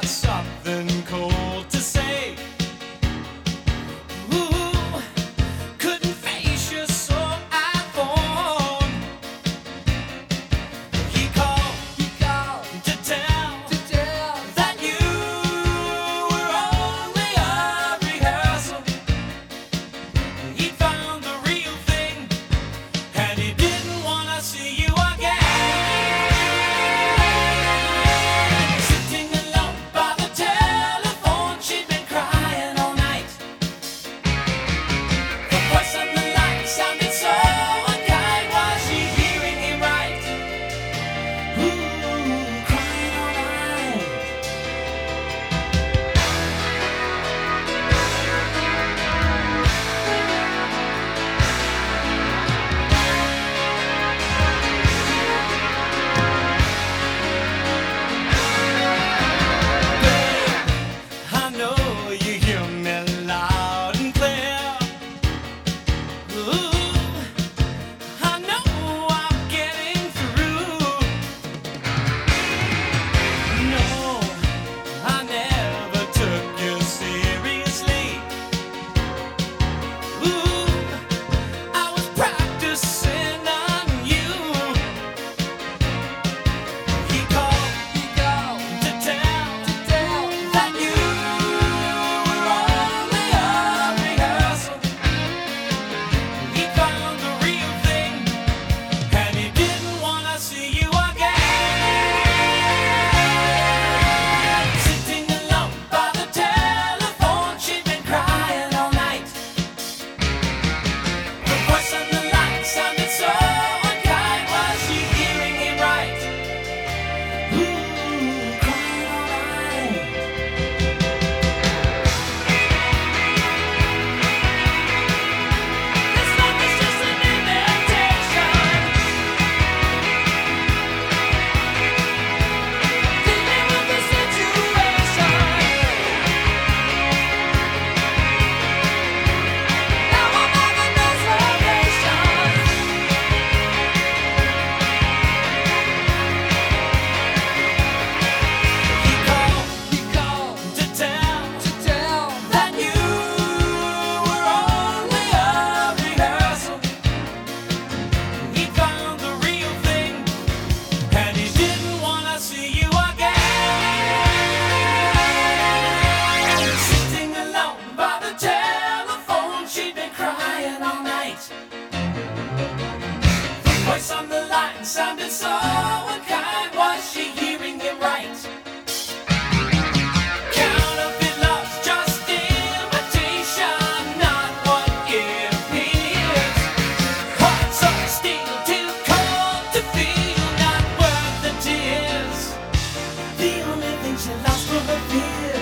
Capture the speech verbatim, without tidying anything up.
something cold to say. Ooh, couldn't face you, so I phoned. He called, he called to tell, to tell that you were only a rehearsal. He found the real thing, and he didn't wanna see you again. Sitting alone by the telephone, she'd been crying all night. The voice on the line sounded so unkind. Was she hearing him right? Ooh, crying all night. I know you hear me loud and clear. Ooh, I know I'm getting through. No, I never took you seriously. Ooh, I was practicing on you. He called, he called to tell, to tell that you were only a rehearsal. He found the real thing, and he didn't wanna see you again. Sitting alone by the telephone, she'd been crying all night. The voice on the line sounded so unkind. Was she hearing him right? Ooh, crying all night. This life is just an invitation. Dealing with the situation. Now I'm having reservations. He called, he called to tell, to tell that you were only a rehearsal. He found the real thing, and he didn't wanna see you again. Sitting alone by the telephone, she'd been crying all night. The voice on the line sounded so unkind. Was she hearing him right? Counterfeit love's just imitation, not what it appears. Hearts of steel, too cold to feel, not worth the tears. The only thing she lost were her fears.